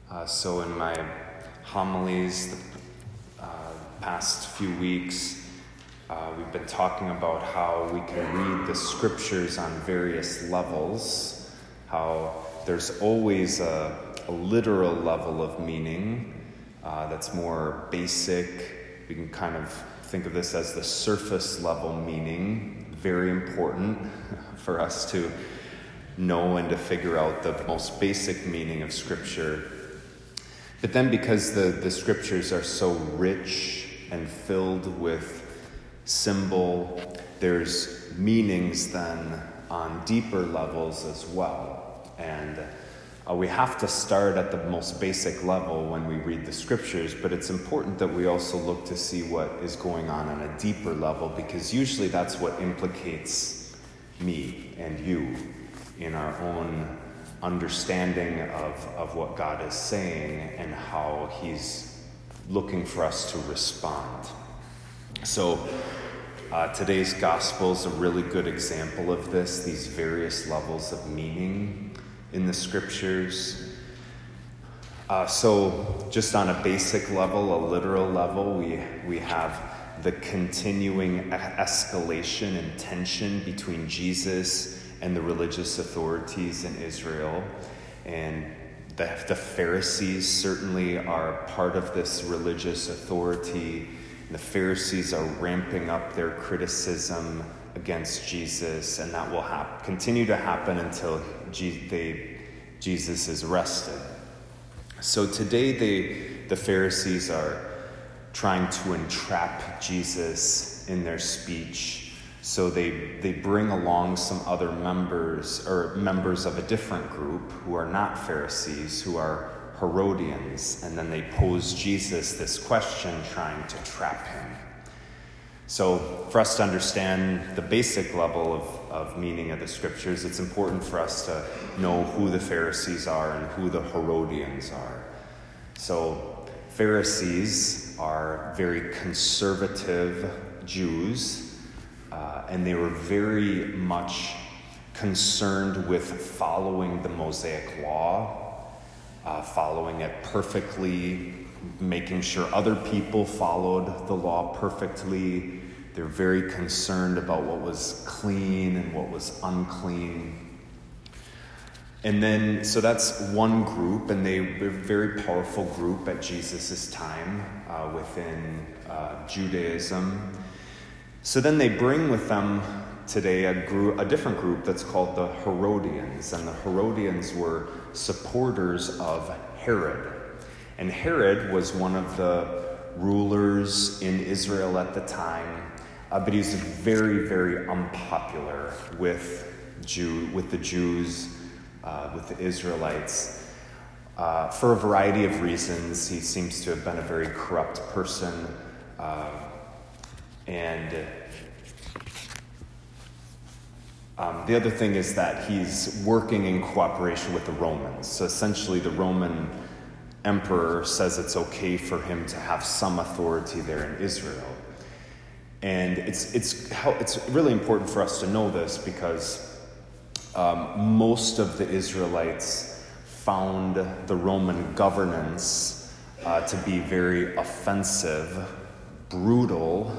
So in my homilies the past few weeks, we've been talking about how we can read the scriptures on various levels, how there's always a literal level of meaning that's more basic. We can kind of think of this as the surface level meaning, very important for us to know and to figure out the most basic meaning of Scripture. But then because the Scriptures are so rich and filled with symbol, there's meanings then on deeper levels as well. And we have to start at the most basic level when we read the Scriptures, but it's important that we also look to see what is going on a deeper level, because usually that's what implicates me and you in our own understanding of what God is saying and how He's looking for us to respond. So today's gospel is a really good example of this, these various levels of meaning in the Scriptures. So just on a basic level, a literal level, we have the continuing escalation and tension between Jesus and the religious authorities in Israel. And the Pharisees certainly are part of this religious authority. And the Pharisees are ramping up their criticism against Jesus, and that will continue to happen until Jesus is arrested. So today the Pharisees are trying to entrap Jesus in their speech. So they bring along some other members of a different group who are not Pharisees, who are Herodians, and then they pose Jesus this question trying to trap him. So for us to understand the basic level of meaning of the Scriptures, it's important for us to know who the Pharisees are and who the Herodians are. So Pharisees are very conservative Jews, and they were very much concerned with following the Mosaic law, following it perfectly, making sure other people followed the law perfectly. They're very concerned about what was clean and what was unclean. And then, so that's one group, and they were a very powerful group at Jesus' time within Judaism. So then they bring with them today a different group that's called the Herodians. And the Herodians were supporters of Herod. And Herod was one of the rulers in Israel at the time, but he was very, very unpopular with the Jews, with the Israelites. For a variety of reasons, he seems to have been a very corrupt person. And the other thing is that he's working in cooperation with the Romans. So essentially the Roman emperor says it's okay for him to have some authority there in Israel. And it's really important for us to know this, because most of the Israelites found the Roman governance to be very offensive, brutal,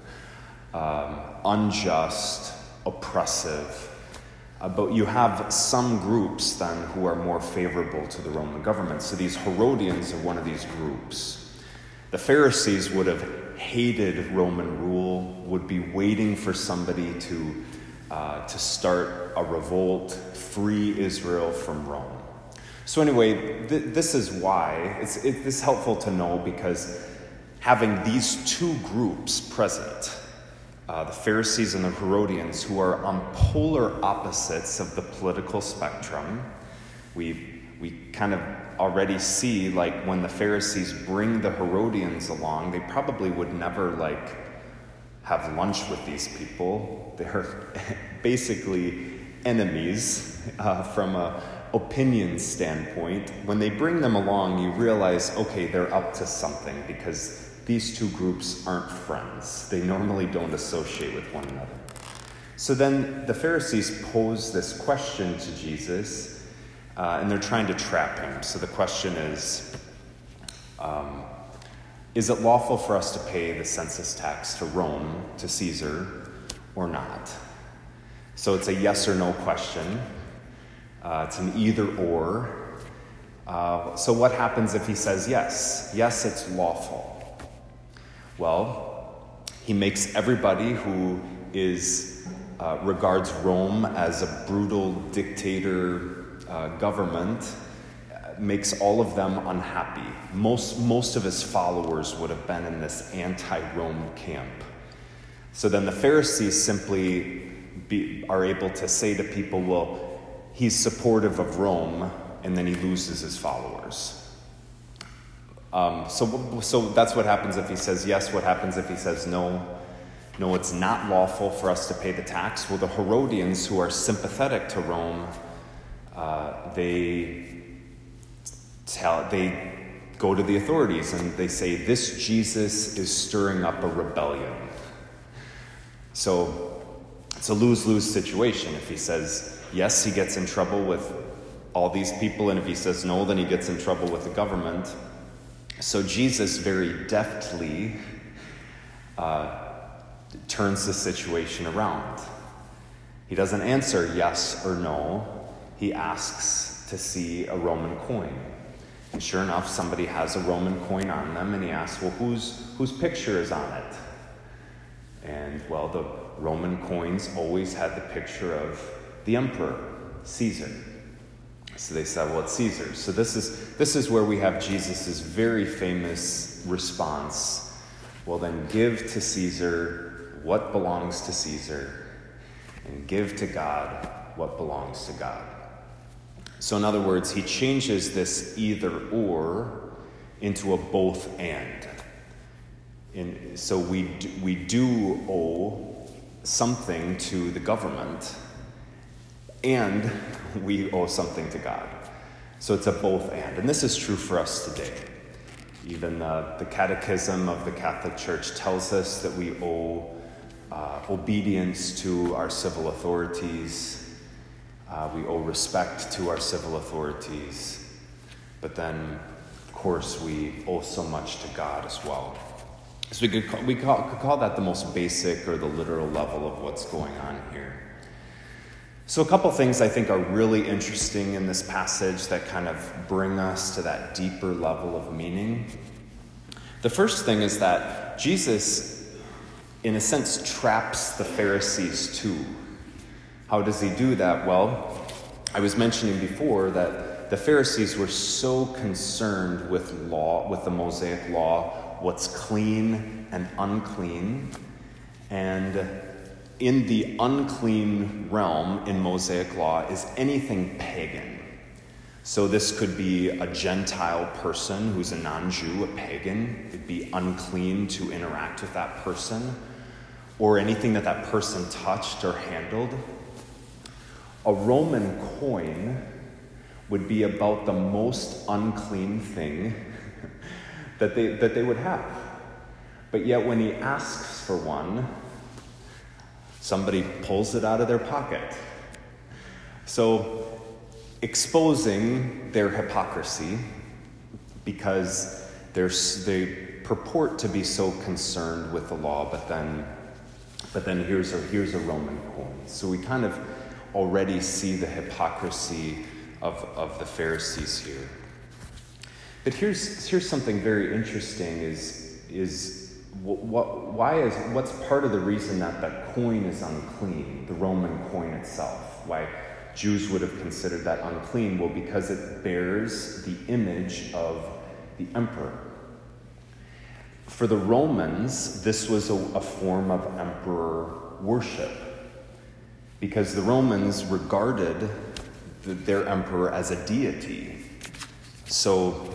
unjust, oppressive. But you have some groups then who are more favorable to the Roman government. So these Herodians are one of these groups. The Pharisees would have hated Roman rule, would be waiting for somebody to start a revolt, free Israel from Rome. So anyway, this is why it's helpful to know, because having these two groups present, the Pharisees and the Herodians, who are on polar opposites of the political spectrum, we kind of already see, like, when the Pharisees bring the Herodians along, they probably would never have lunch with these people. They're basically enemies from a opinion standpoint. When they bring them along, you realize, okay, they're up to something, because these two groups aren't friends. They normally don't associate with one another. So then the Pharisees pose this question to Jesus, and they're trying to trap him. So the question is it lawful for us to pay the census tax to Rome, to Caesar, or not? So it's a yes or no question. It's an either or. So what happens if he says yes? Yes, it's lawful. Well, he makes everybody who regards Rome as a brutal dictator government, makes all of them unhappy. Most of his followers would have been in this anti-Rome camp. So then the Pharisees simply are able to say to people, well, he's supportive of Rome, and then he loses his followers. So that's what happens if he says yes. What happens if he says no? No, it's not lawful for us to pay the tax. Well, the Herodians, who are sympathetic to Rome, they go to the authorities and they say, this Jesus is stirring up a rebellion. So it's a lose-lose situation. If he says yes, he gets in trouble with all these people, and if he says no, then he gets in trouble with the government. So Jesus very deftly turns the situation around. He doesn't answer yes or no. He asks to see a Roman coin. And sure enough, somebody has a Roman coin on them, and he asks, well, whose picture is on it? And, well, the Roman coins always had the picture of the emperor, Caesar. So they said, well, it's Caesar. So this is where we have Jesus' very famous response. Well, then give to Caesar what belongs to Caesar, and give to God what belongs to God. So in other words, he changes this either or into a both and. So we do owe something to the government, and we owe something to God. So it's a both and. And this is true for us today. Even the Catechism of the Catholic Church tells us that we owe obedience to our civil authorities. We owe respect to our civil authorities. But then, of course, we owe so much to God as well. So we could call that the most basic or the literal level of what's going on here. So a couple things I think are really interesting in this passage that kind of bring us to that deeper level of meaning. The first thing is that Jesus, in a sense, traps the Pharisees too. How does he do that? Well, I was mentioning before that the Pharisees were so concerned with law, with the Mosaic law, what's clean and unclean. And in the unclean realm in Mosaic law is anything pagan. So this could be a Gentile person who's a non-Jew, a pagan. It'd be unclean to interact with that person, or anything that person touched or handled. A Roman coin would be about the most unclean thing that they would have. But yet when he asks for one, somebody pulls it out of their pocket. So exposing their hypocrisy, because they purport to be so concerned with the law, but then here's a Roman coin. So we kind of already see the hypocrisy of the Pharisees here. But here's something very interesting what's part of the reason that coin is unclean, the Roman coin itself? Why Jews would have considered that unclean? Well, because it bears the image of the emperor. For the Romans, this was a form of emperor worship, because the Romans regarded their emperor as a deity. So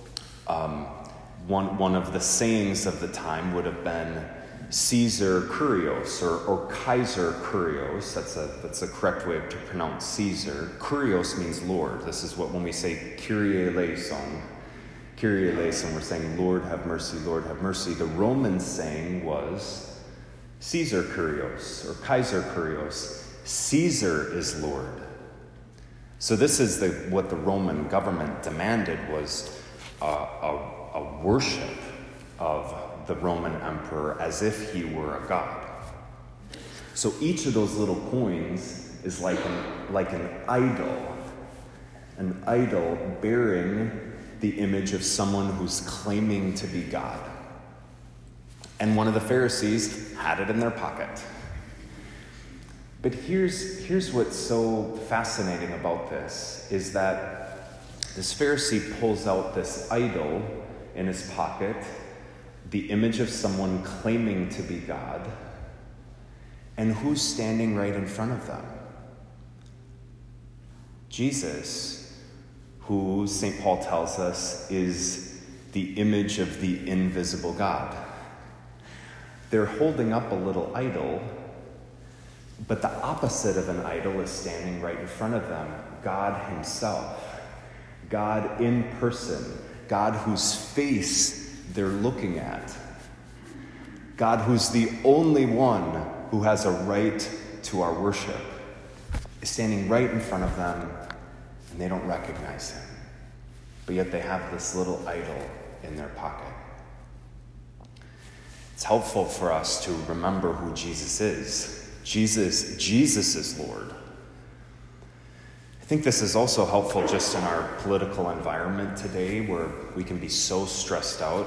one of the sayings of the time would have been Caesar Kurios or Kaiser Kurios. That's a correct way to pronounce Caesar. Kurios means Lord. This is what when we say Kyrie eleison, we're saying Lord have mercy, Lord have mercy. The Roman saying was Caesar Kurios or Kaiser Kurios. Caesar is Lord. So this is what the Roman government demanded was a worship of the Roman emperor as if he were a god. So each of those little coins is like an idol bearing the image of someone who's claiming to be God. And one of the Pharisees had it in their pocket. But here's what's so fascinating about this, is that this Pharisee pulls out this idol in his pocket, the image of someone claiming to be God, and who's standing right in front of them? Jesus, who St. Paul tells us is the image of the invisible God. They're holding up a little idol, but the opposite of an idol is standing right in front of them, God himself, God in person, God whose face they're looking at, God who's the only one who has a right to our worship, is standing right in front of them, and they don't recognize him. But yet they have this little idol in their pocket. It's helpful for us to remember who Jesus is. Jesus is Lord. I think this is also helpful just in our political environment today, where we can be so stressed out.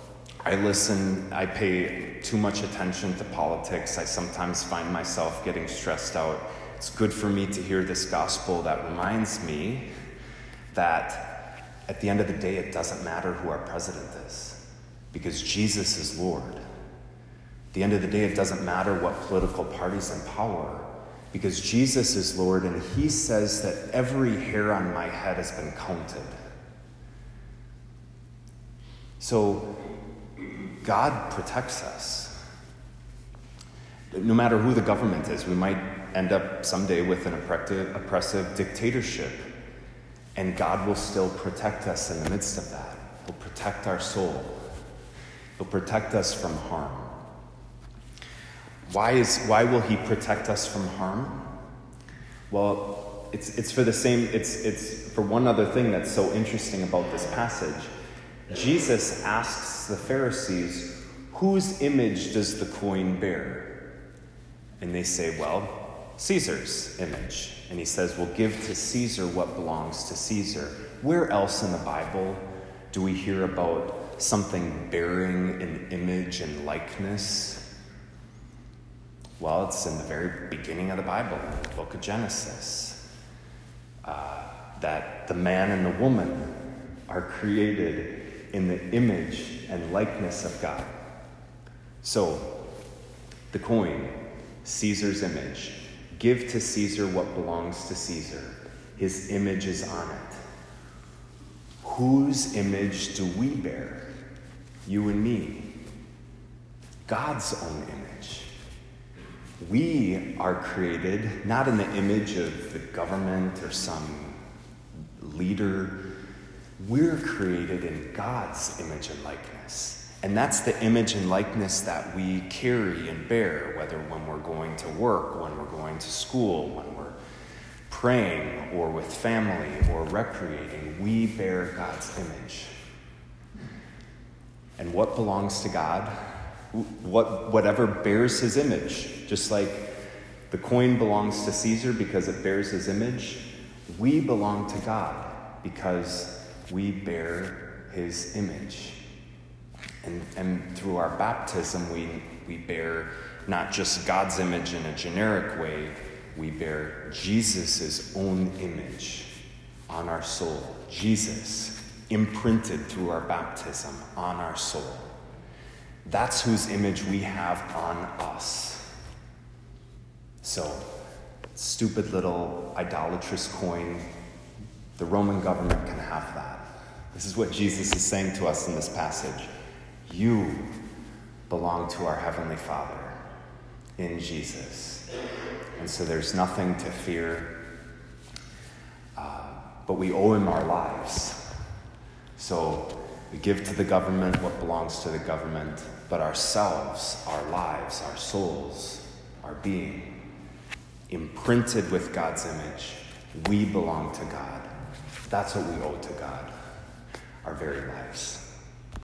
I pay too much attention to politics. I sometimes find myself getting stressed out. It's good for me to hear this gospel that reminds me that at the end of the day, it doesn't matter who our president is, because Jesus is Lord. At the end of the day, it doesn't matter what political party's in power, because Jesus is Lord, and he says that every hair on my head has been counted. So God protects us. No matter who the government is, we might end up someday with an oppressive dictatorship, and God will still protect us in the midst of that. He'll protect our soul. He'll protect us from harm. Why will he protect us from harm? Well, it's for one other thing that's so interesting about this passage. Jesus asks the Pharisees, whose image does the coin bear? And they say, well, Caesar's image. And he says, well, give to Caesar what belongs to Caesar. Where else in the Bible do we hear about something bearing an image and likeness? Well, it's in the very beginning of the Bible, in the book of Genesis, that the man and the woman are created in the image and likeness of God. So, the coin, Caesar's image. Give to Caesar what belongs to Caesar. His image is on it. Whose image do we bear? You and me. God's own image. We are created not in the image of the government or some leader. We're created in God's image and likeness. And that's the image and likeness that we carry and bear, whether when we're going to work, when we're going to school, when we're praying or with family or recreating. We bear God's image. And what belongs to God? Whatever bears his image. Just like the coin belongs to Caesar because it bears his image, we belong to God because we bear his image. And through our baptism, we bear not just God's image in a generic way, we bear Jesus' own image on our soul. Jesus, imprinted through our baptism on our soul. That's whose image we have on us. So, stupid little idolatrous coin, the Roman government can have that. This is what Jesus is saying to us in this passage. You belong to our Heavenly Father in Jesus. And so there's nothing to fear, but we owe him our lives. So we give to the government what belongs to the government, but ourselves, our lives, our souls, our being, imprinted with God's image, We belong to God. That's what we owe to God, our very lives.